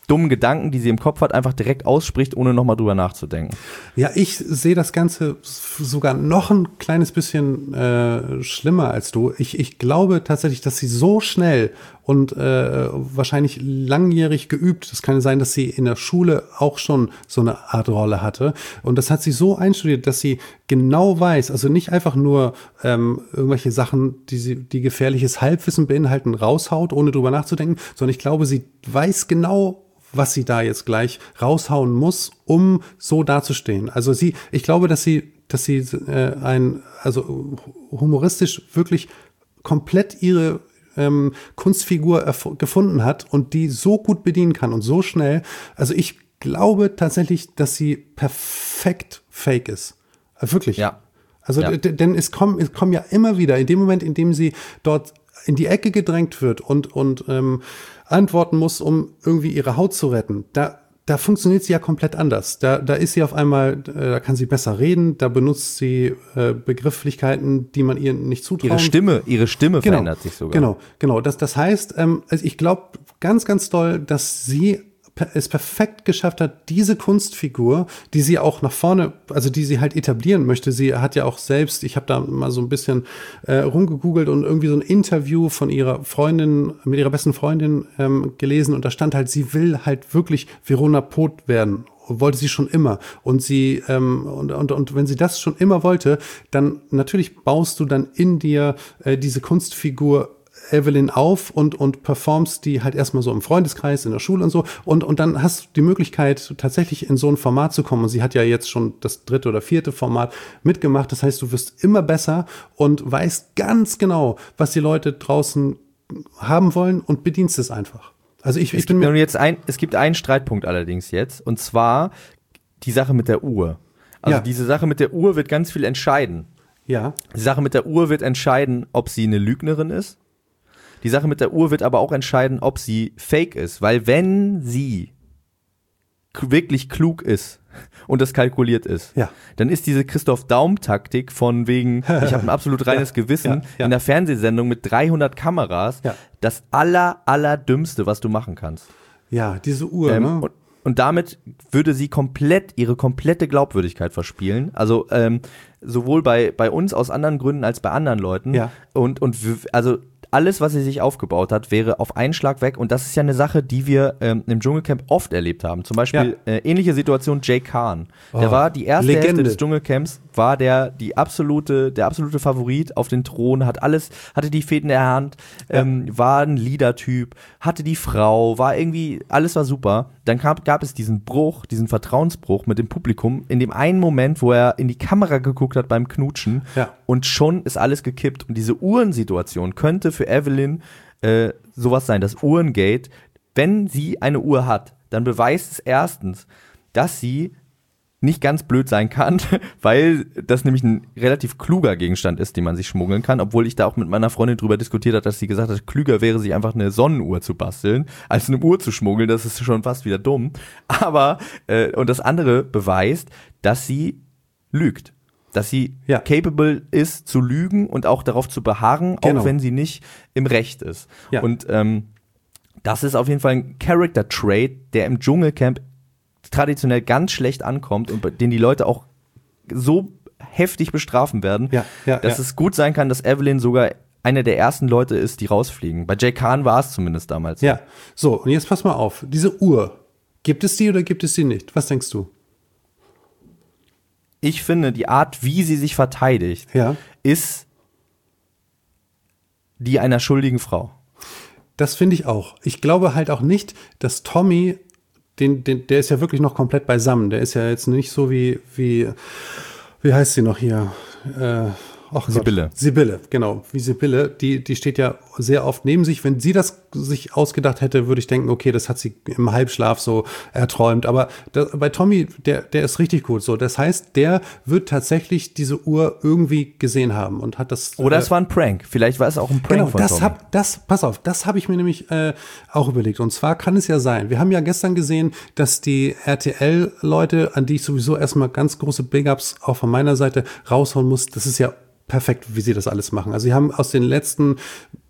dummen Gedanken, die sie im Kopf hat, einfach direkt ausspricht, ohne nochmal drüber nachzudenken. Ja, ich sehe das Ganze sogar noch ein kleines bisschen äh, schlimmer als du. Ich, ich glaube tatsächlich, dass sie so schnell und äh, wahrscheinlich langjährig geübt, es kann sein, dass sie in der Schule auch schon so eine Art Rolle hatte. Und das hat sie so einstudiert, dass sie genau weiß, also nicht einfach nur ähm, irgendwelche Sachen, die sie, die gefährliches Halbwissen beinhalten, raushaut, ohne drüber nachzudenken, sondern ich glaube, sie weiß genau, was sie da jetzt gleich raushauen muss, um so dazustehen. Also sie, ich glaube, dass sie, dass sie äh, ein, also humoristisch wirklich komplett ihre ähm, Kunstfigur erf- gefunden hat und die so gut bedienen kann und so schnell. Also ich glaube tatsächlich, dass sie perfekt fake ist. Äh, wirklich. Ja. Also ja. d- denn es kommen, es kommen ja immer wieder, in dem Moment, in dem sie dort in die Ecke gedrängt wird und, und ähm, antworten muss, um irgendwie ihre Haut zu retten, da, da funktioniert sie ja komplett anders. Da, da ist sie auf einmal, äh, da kann sie besser reden, da benutzt sie äh, Begrifflichkeiten, die man ihr nicht zutraut. Ihre Stimme, ihre Stimme genau, verändert sich sogar. Genau, genau. Das, das heißt, ähm, also ich glaube ganz, ganz doll, dass sie es perfekt geschafft hat, diese Kunstfigur, die sie auch nach vorne, also die sie halt etablieren möchte. Sie hat ja auch selbst, ich habe da mal so ein bisschen äh, rumgegoogelt und irgendwie so ein Interview von ihrer Freundin, mit ihrer besten Freundin ähm, gelesen und da stand halt, sie will halt wirklich Verona Poth werden. Wollte sie schon immer. Und sie, ähm, und, und, und wenn sie das schon immer wollte, dann natürlich baust du dann in dir äh, diese Kunstfigur Evelyn auf und, und performst die halt erstmal so im Freundeskreis, in der Schule und so. Und, und dann hast du die Möglichkeit, tatsächlich in so ein Format zu kommen. Und sie hat ja jetzt schon das dritte oder vierte Format mitgemacht. Das heißt, du wirst immer besser und weißt ganz genau, was die Leute draußen haben wollen und bedienst es einfach. Also ich, es ich bin gibt mir jetzt ein, es gibt einen Streitpunkt allerdings jetzt, und zwar die Sache mit der Uhr. Also Ja. diese Sache mit der Uhr wird ganz viel entscheiden. ja, Die Sache mit der Uhr wird entscheiden, ob sie eine Lügnerin ist. Die Sache mit der Uhr wird aber auch entscheiden, ob sie fake ist. Weil wenn sie k- wirklich klug ist und das kalkuliert ist, Ja. dann ist diese Christoph-Daum-Taktik von wegen, ich habe ein absolut reines Ja, Gewissen, ja, ja. in der Fernsehsendung mit dreihundert Kameras, Ja. das aller, allerdümmste, was du machen kannst. ja, diese Uhr, Ähm, ne? und, und damit würde sie komplett, ihre komplette Glaubwürdigkeit verspielen. Also ähm, sowohl bei, bei uns aus anderen Gründen als bei anderen Leuten. Ja. Und, und w- also alles, was sie sich aufgebaut hat, wäre auf einen Schlag weg. Und das ist ja eine Sache, die wir ähm, im Dschungelcamp oft erlebt haben. Zum Beispiel äh, ähnliche Situation Jay Khan. Der Oh, war die erste Legende. Hälfte des Dschungelcamps, war der die absolute, der absolute Favorit auf den Thron, hat alles, hatte die Fäden in der Hand, ähm, war ein Leader-Typ, hatte die Frau, war irgendwie, alles war super. Dann gab, gab es diesen Bruch, diesen Vertrauensbruch mit dem Publikum, in dem einen Moment, wo er in die Kamera geguckt hat beim Knutschen, Ja. und schon ist alles gekippt. Und diese Uhrensituation könnte für Evelyn äh, sowas sein, das Uhrengate. Wenn sie eine Uhr hat, dann beweist es erstens, dass sie nicht ganz blöd sein kann, weil das nämlich ein relativ kluger Gegenstand ist, den man sich schmuggeln kann, obwohl ich da auch mit meiner Freundin drüber diskutiert habe, dass sie gesagt hat, klüger wäre, sich einfach eine Sonnenuhr zu basteln, als eine Uhr zu schmuggeln. Das ist schon fast wieder dumm. Aber, äh, und das andere beweist, dass sie lügt. Dass sie Ja. capable ist zu lügen und auch darauf zu beharren, Genau. auch wenn sie nicht im Recht ist. Ja. Und ähm, das ist auf jeden Fall ein Character-Trait, der im Dschungelcamp traditionell ganz schlecht ankommt und den die Leute auch so heftig bestrafen werden, Ja, ja, dass ja. es gut sein kann, dass Evelyn sogar eine der ersten Leute ist, die rausfliegen. Bei Jay Khan war es zumindest damals. Ja, so, und jetzt pass mal auf. Diese Uhr, gibt es die oder gibt es die nicht? Was denkst du? Ich finde, die Art, wie sie sich verteidigt, Ja. ist die einer schuldigen Frau. Das finde ich auch. Ich glaube halt auch nicht, dass Tommy, den, den, der ist ja wirklich noch komplett beisammen. Der ist ja jetzt nicht so wie, wie, wie heißt sie noch hier? Äh, ach Gott. Sibylle. Sibylle, genau. Wie Sibylle, die, die steht ja sehr oft neben sich. Wenn sie das sich ausgedacht hätte, würde ich denken, okay, das hat sie im Halbschlaf so erträumt. Aber da, bei Tommy, der, der ist richtig gut so. Das heißt, der wird tatsächlich diese Uhr irgendwie gesehen haben und hat das. Oder äh, es war ein Prank. Vielleicht war es auch ein Prank Genau, von das Tommy. hab, das, pass auf, das habe ich mir nämlich äh, auch überlegt. Und zwar kann es ja sein, wir haben ja gestern gesehen, dass die R T L-Leute, an die ich sowieso erstmal ganz große Big-Ups auch von meiner Seite raushauen muss, das ist ja perfekt, wie sie das alles machen. Also sie haben aus den letzten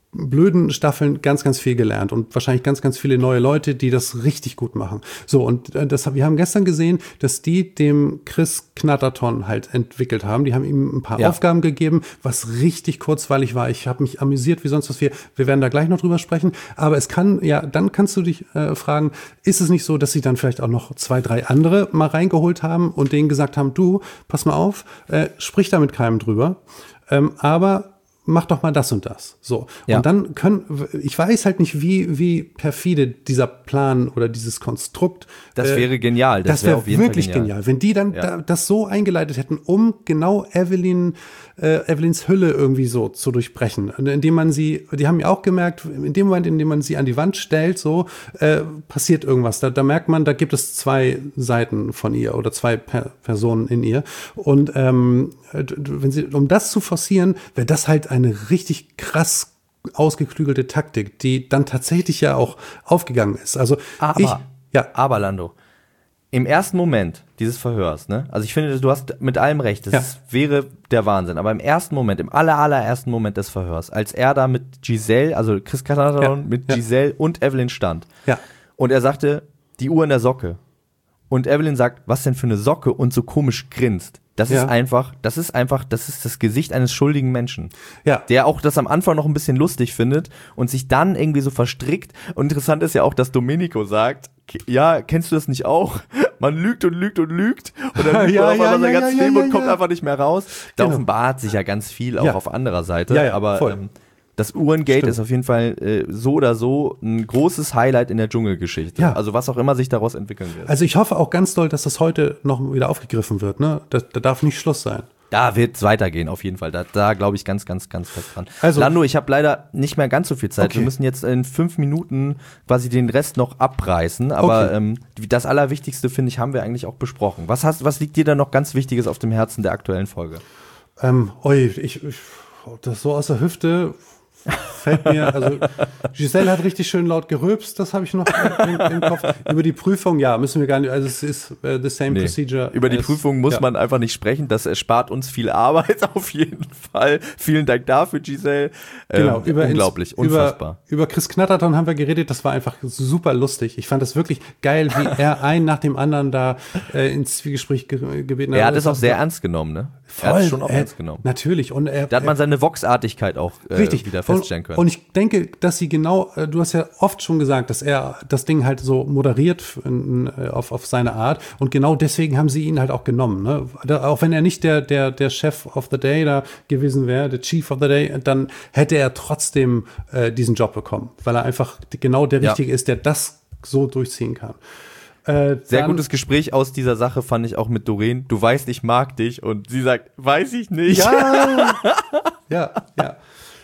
blöden Staffeln ganz, ganz viel gelernt und wahrscheinlich ganz, ganz viele neue Leute, die das richtig gut machen. So, und das, wir haben gestern gesehen, dass die dem Chris Knatterton halt entwickelt haben. Die haben ihm ein paar Ja. Aufgaben gegeben, was richtig kurzweilig war. Ich habe mich amüsiert wie sonst was. Wir, wir werden da gleich noch drüber sprechen. Aber es kann, ja, dann kannst du dich äh, fragen, ist es nicht so, dass sie dann vielleicht auch noch zwei, drei andere mal reingeholt haben und denen gesagt haben, du, pass mal auf, äh, sprich da mit keinem drüber. Ähm, aber mach doch mal das und das. So. Ja. Und dann können, ich weiß halt nicht, wie, wie perfide dieser Plan oder dieses Konstrukt. Das äh, wäre genial. Das, Das wäre wäre auf jeden wirklich Fall genial. genial. Wenn die dann Ja. da, das so eingeleitet hätten, um genau Evelyn, äh, Evelyns Hülle irgendwie so zu durchbrechen. Indem man sie, die haben ja auch gemerkt, in dem Moment, in dem man sie an die Wand stellt, so, äh, passiert irgendwas. Da, da merkt man, da gibt es zwei Seiten von ihr oder zwei per Personen in ihr. Und ähm, wenn sie, um das zu forcieren, wäre das halt eine richtig krass ausgeklügelte Taktik, die dann tatsächlich ja auch aufgegangen ist. Also Aber, ich, ja, aber Lando, im ersten Moment dieses Verhörs, ne? Also ich finde, du hast mit allem recht, das Ja. ist, wäre der Wahnsinn. Aber im ersten Moment, im aller, allerersten Moment des Verhörs, als er da mit Giselle, also Chris Knatterton Ja. mit Ja. Giselle und Evelyn stand ja, und er sagte, die Uhr in der Socke. Und Evelyn sagt, was denn für eine Socke und so komisch grinst. Das Ja. ist einfach, das ist einfach, das ist das Gesicht eines schuldigen Menschen. ja. Der auch das am Anfang noch ein bisschen lustig findet und sich dann irgendwie so verstrickt. Und interessant ist ja auch, dass Domenico sagt, ja, kennst du das nicht auch? Man lügt und lügt und lügt und dann lügt Ja, man auf ja, einmal sein ja, ganzes ja, Leben ja, und kommt ja. einfach nicht mehr raus. Da Genau. offenbart sich ja ganz viel auch Ja. auf anderer Seite. Ja, ja, aber voll. ähm, das Uhrengate Stimmt. ist auf jeden Fall äh, so oder so ein großes Highlight in der Dschungelgeschichte. Ja. Also was auch immer sich daraus entwickeln wird. Also ich hoffe auch ganz doll, dass das heute noch wieder aufgegriffen wird. Ne? Da, da darf nicht Schluss sein. Da wird es weitergehen, auf jeden Fall. Da, da glaube ich ganz, ganz, ganz fest dran. Also- Lando, ich habe leider nicht mehr ganz so viel Zeit. Okay. Wir müssen jetzt in fünf Minuten quasi den Rest noch abreißen. Aber Okay. ähm, das Allerwichtigste, finde ich, haben wir eigentlich auch besprochen. Was, hast, was liegt dir da noch ganz Wichtiges auf dem Herzen der aktuellen Folge? Ähm, oi, ich, ich, das so aus der Hüfte fällt mir, also Giselle hat richtig schön laut gerülpst, das habe ich noch im, im Kopf. Über die Prüfung, ja, müssen wir gar nicht, also es ist uh, the same Nee. procedure. Über die as- Prüfung muss ja. man einfach nicht sprechen. Das erspart uns viel Arbeit auf jeden Fall. Vielen Dank dafür, Giselle. Genau, Ähm, über unglaublich, ins, unfassbar. Über, über Chris Knatterton haben wir geredet, das war einfach super lustig. Ich fand das wirklich geil, wie er einen nach dem anderen da äh, ins Zwiegespräch ge gebeten Er hat Also es auch sehr ernst genommen, ne? Er hat es schon auch äh, ernst genommen. Natürlich. Und er, Da hat man seine Vox-Artigkeit auch äh, Richtig. wieder feststellen können. Und, und ich denke, dass sie genau, äh, du hast ja oft schon gesagt, dass er das Ding halt so moderiert in, äh, auf, auf seine Art. Und genau deswegen haben sie ihn halt auch genommen. Ne? Da, auch wenn er nicht der, der, der Chef of the Day da gewesen wäre, der Chief of the Day, dann hätte er trotzdem äh, diesen Job bekommen. Weil er einfach genau der Ja. Richtige ist, der das so durchziehen kann. Äh, Sehr dann- gutes Gespräch aus dieser Sache fand ich auch mit Doreen. Du weißt, ich mag dich. Und sie sagt, weiß ich nicht. Ja, ja, ja.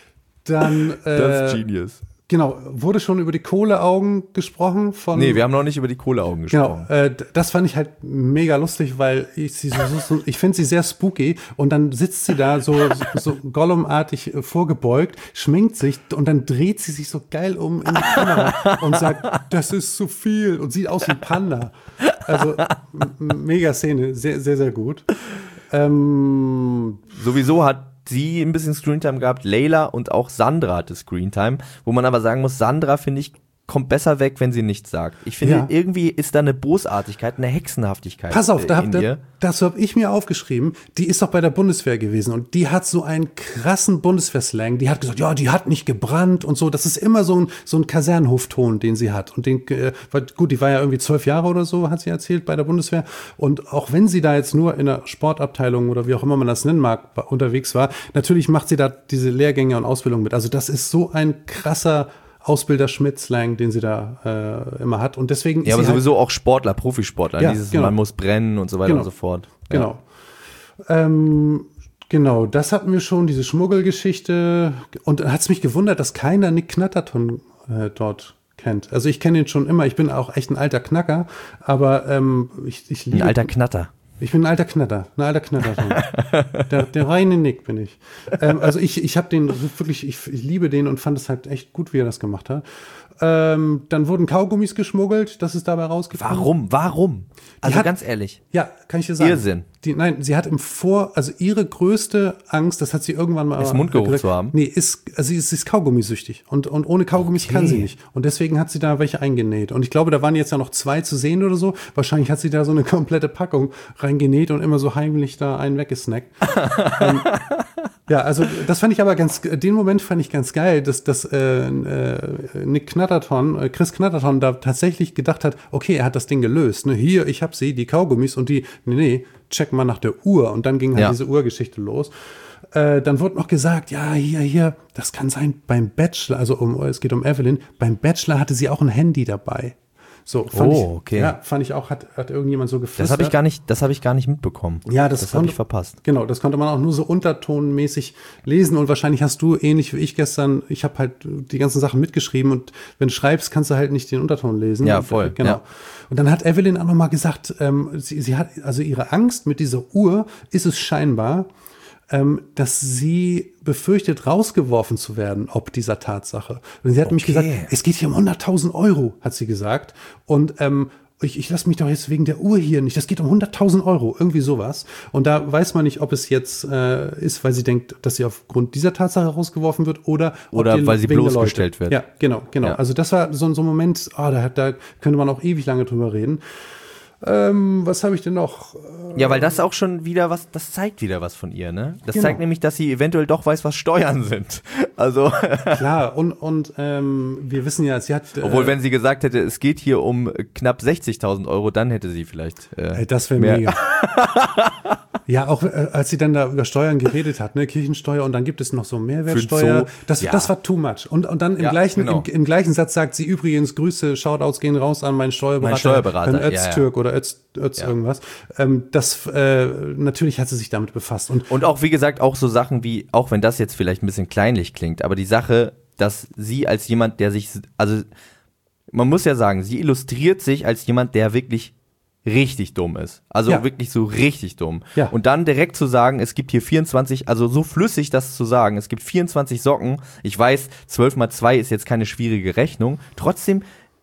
Dann, äh, Das ist Genius. genau, wurde schon über die Kohleaugen gesprochen von. Nee, wir haben noch nicht über die Kohleaugen Genau, gesprochen. äh, d- das fand ich halt mega lustig, weil ich sie so, so, ich finde sie sehr spooky und dann sitzt sie da so, so Gollum-artig äh, vorgebeugt, schminkt sich und dann dreht sie sich so geil um in die Kamera und sagt, das ist zu viel und sieht aus wie ein Panda. Also m- mega Szene, sehr, sehr, sehr gut. Ähm, Sowieso hat sie ein bisschen Screentime gehabt, Layla und auch Sandra hatte Screentime, wo man aber sagen muss, Sandra, finde ich, kommt besser weg, wenn sie nichts sagt. Ich finde, Ja. irgendwie ist da eine Bosartigkeit, eine Hexenhaftigkeit Pass auf, äh, da in hab, ihr. da, das habe ich mir aufgeschrieben. Die ist doch bei der Bundeswehr gewesen und die hat so einen krassen Bundeswehrslang. Die hat gesagt, ja, die hat nicht gebrannt und so. Das ist immer so ein, so ein Kasernenhofton, den sie hat. Und den, äh, weil, gut, die war ja irgendwie zwölf Jahre oder so, hat sie erzählt, bei der Bundeswehr. Und auch wenn sie da jetzt nur in der Sportabteilung oder wie auch immer man das nennen mag, bei- unterwegs war, natürlich macht sie da diese Lehrgänge und Ausbildung mit. Also das ist so ein krasser Ausbilder-Schmidt-Slang, den sie da äh, immer hat. Und deswegen Ja, aber sie halt- sowieso auch Sportler, Profisportler. Ja, Dieses, genau. man muss brennen und so weiter Genau. und so fort. Genau. Ähm, genau, das hatten wir schon, diese Schmuggelgeschichte. Und dann hat es mich gewundert, dass keiner Nick Knatterton äh, dort kennt. Also ich kenne ihn schon immer, ich bin auch echt ein alter Knacker, aber ähm, ich, ich liebe... Ein alter Knatter. Ich bin ein alter Knatter, ein alter Knatterton. der, der reine Nick bin ich. Ähm, also ich, ich habe den wirklich, ich, ich liebe den und fand es halt echt gut, wie er das gemacht hat. Ähm, dann wurden Kaugummis geschmuggelt, das ist dabei rausgekommen. Warum? Warum? Also hat- ganz ehrlich. Ja, kann ich dir sagen. Irrsinn. die, nein, sie hat im Vor, also ihre größte Angst, das hat sie irgendwann mal. Ist Mundgeruch gesagt, zu haben? Nee, ist, also sie ist, sie ist Kaugummisüchtig und, und ohne Kaugummis Okay. kann sie nicht. Und deswegen hat sie da welche eingenäht. Und ich glaube, da waren jetzt ja noch zwei zu sehen oder so. Wahrscheinlich hat sie da so eine komplette Packung reingenäht und immer so heimlich da einen weggesnackt. ähm, ja, also das fand ich aber ganz, den Moment fand ich ganz geil, dass, dass äh, äh, Nick Knatterton, äh, Chris Knatterton da tatsächlich gedacht hat, okay, er hat das Ding gelöst. Ne? Hier, ich hab sie, die Kaugummis und die, nee, nee, check mal nach der Uhr. Und dann ging halt Ja. diese Uhrgeschichte los. Äh, dann wurde noch gesagt, ja, hier, hier, das kann sein, beim Bachelor, also um, es geht um Evelyn, beim Bachelor hatte sie auch ein Handy dabei. So, fand Oh, ich, okay. Ja, fand ich auch, hat, hat irgendjemand so geflüstert. Das habe ich gar nicht, das habe ich gar nicht mitbekommen. Ja, das, das habe konnte- ich verpasst. Genau, das konnte man auch nur so untertonmäßig lesen und wahrscheinlich hast du ähnlich wie ich gestern, ich habe halt die ganzen Sachen mitgeschrieben und wenn du schreibst, kannst du halt nicht den Unterton lesen. Ja, Und, voll, äh, Genau. ja. Und dann hat Evelyn auch nochmal gesagt, ähm, sie, sie hat, also ihre Angst mit dieser Uhr ist es scheinbar, ähm, dass sie befürchtet, rausgeworfen zu werden, ob dieser Tatsache. Und sie hat nämlich Okay. gesagt, es geht hier um hunderttausend Euro, hat sie gesagt. Und ähm, ich, ich lasse mich doch jetzt wegen der Uhr hier nicht, das geht um hunderttausend Euro, irgendwie sowas. Und da weiß man nicht, ob es jetzt äh, ist, weil sie denkt, dass sie aufgrund dieser Tatsache rausgeworfen wird oder ob Oder die- weil sie wegen der bloßgestellt Leute. wird. Ja, genau, genau. Ja. Also das war so, so ein Moment, oh, da, da könnte man auch ewig lange drüber reden. Ähm, was habe ich denn noch? Ja, weil das auch schon wieder was, das zeigt wieder was von ihr, ne? Das Genau. zeigt nämlich, dass sie eventuell doch weiß, was Steuern sind. Also, Klar, und, und ähm, wir wissen ja, sie hat... Äh, obwohl, wenn sie gesagt hätte, es geht hier um knapp sechzigtausend Euro, dann hätte sie vielleicht äh, Ey, das wäre mehr- mega. Ja, auch äh, als sie dann da über Steuern geredet hat, ne, Kirchensteuer und dann gibt es noch so Mehrwertsteuer. Für den Zoo. Das, Ja. das war too much. Und, und dann im, Ja, gleichen, genau. im, im gleichen Satz sagt sie übrigens, Grüße, Shoutouts gehen raus an meinen Steuerberater. Mein Steuerberater, Herrn ja, ja. Öztürk oder Öz, Öz Ja. irgendwas. Ähm, das, äh, natürlich hat sie sich damit befasst. Und Und auch, wie gesagt, auch so Sachen wie, auch wenn das jetzt vielleicht ein bisschen kleinlich klingt, aber die Sache, dass sie als jemand, der sich, also man muss ja sagen, sie illustriert sich als jemand, der wirklich richtig dumm ist. Also Ja. wirklich so richtig dumm. Ja. Und dann direkt zu sagen, es gibt hier vierundzwanzig, also so flüssig das zu sagen, es gibt vierundzwanzig Socken. Ich weiß, zwölf mal zwei ist jetzt keine schwierige Rechnung. Trotzdem,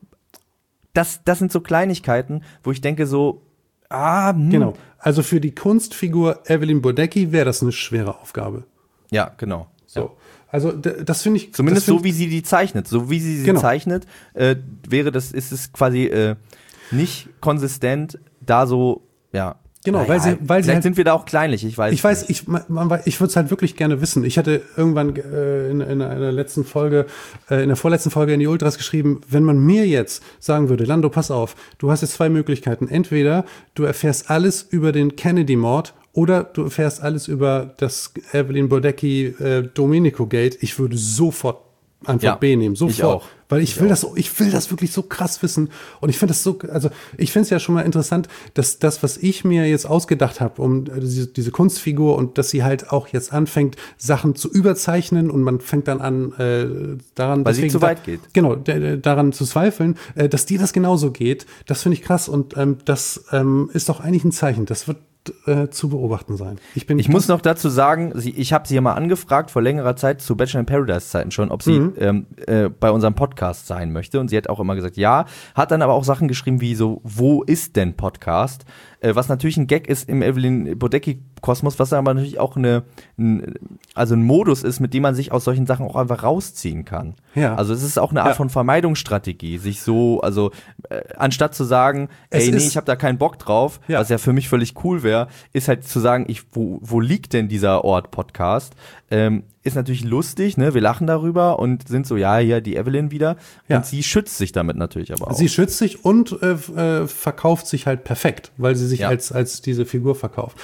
das, das sind so Kleinigkeiten, wo ich denke so, ah, hm. genau. Also für die Kunstfigur Evelyn Bodecki wäre das eine schwere Aufgabe. Ja, genau. So. Ja. Also d- das finde ich. Zumindest das find, so, wie sie die zeichnet. So wie sie sie Genau. zeichnet, äh, wäre das, ist es quasi äh, nicht konsistent, da so, ja. Genau, weil sie- weil sie vielleicht halt- sind wir da auch kleinlich, ich weiß Ich weiß, nicht. ich, man, man, ich würde es halt wirklich gerne wissen. Ich hatte irgendwann äh, in, in einer letzten Folge, äh, in der vorletzten Folge in die Ultras geschrieben, wenn man mir jetzt sagen würde, Lando, pass auf, du hast jetzt zwei Möglichkeiten. Entweder du erfährst alles über den Kennedy-Mord oder du erfährst alles über das Evelyn Bodecki äh, Domenico-Gate. Ich würde sofort Antwort Ja, B nehmen, sofort. ich auch. Weil ich, Ich will auch. das, so- ich will das wirklich so krass wissen. Und ich finde das so, also ich finde es ja schon mal interessant, dass das, was ich mir jetzt ausgedacht habe, um äh, diese, diese Kunstfigur und dass sie halt auch jetzt anfängt, Sachen zu überzeichnen und man fängt dann an, äh, daran, Weil sie deswegen zu da- weit geht. Genau, d- d- daran zu zweifeln, äh, dass dir das genauso geht, das finde ich krass und ähm, das ähm, ist doch eigentlich ein Zeichen. Das wird äh, zu beobachten sein. Ich bin Ich muss noch dazu sagen, sie, ich habe sie ja mal angefragt vor längerer Zeit zu Bachelor in Paradise Zeiten schon, ob sie Mhm. ähm, äh, bei unserem Podcast sein möchte. Und sie hat auch immer gesagt, ja. Hat dann aber auch Sachen geschrieben wie so, wo ist denn Podcast? Äh, was natürlich ein Gag ist im Evelyn Bodecki-Kosmos, was aber natürlich auch eine, ein, also ein Modus ist, mit dem man sich aus solchen Sachen auch einfach rausziehen kann. Ja. Also es ist auch eine Art Ja. von Vermeidungsstrategie, sich so, also äh, anstatt zu sagen, Es ey, nee, ist- ich habe da keinen Bock drauf, Ja. was ja für mich völlig cool wäre, ist halt zu sagen, ich, wo, wo liegt denn dieser Ort Podcast? Ähm, ist natürlich lustig, ne? Wir lachen darüber und sind so, ja, hier die Evelyn wieder. Ja. Und sie schützt sich damit natürlich aber auch. Sie schützt sich und äh, f- äh, verkauft sich halt perfekt, weil sie sich Ja. als, als diese Figur verkauft.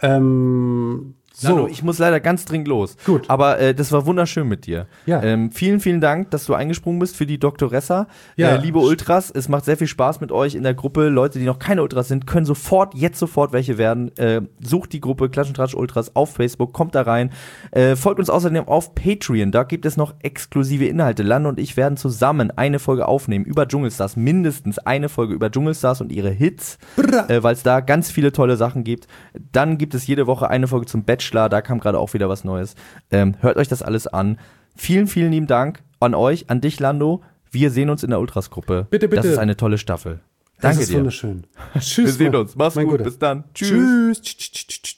Ähm, so, Nano, ich muss leider ganz dringend los. Gut. Aber äh, das war wunderschön mit dir. Ja. Ähm, vielen, vielen Dank, dass du eingesprungen bist für die Doktoressa. Ja. Äh, liebe Ultras, es macht sehr viel Spaß mit euch in der Gruppe. Leute, die noch keine Ultras sind, können sofort, jetzt sofort welche werden. Äh, sucht die Gruppe Klatsch und Tratsch Ultras auf Facebook, kommt da rein. Äh, folgt uns außerdem auf Patreon, da gibt es noch exklusive Inhalte. Lando und ich werden zusammen eine Folge aufnehmen über Dschungelstars, mindestens eine Folge über Dschungelstars und ihre Hits, äh, weil es da ganz viele tolle Sachen gibt. Dann gibt es jede Woche eine Folge zum Bachelor, da kam gerade auch wieder was Neues. Ähm, hört euch das alles an. Vielen, vielen lieben Dank an euch, an dich, Lando. Wir sehen uns in der Ultras-Gruppe. Bitte, bitte. Das ist eine tolle Staffel. Das Danke ist dir. wunderschön. Tschüss. Wir sehen Mann. uns. Mach's Mein gut. Guter. Bis dann. Tschüss. Tschüss.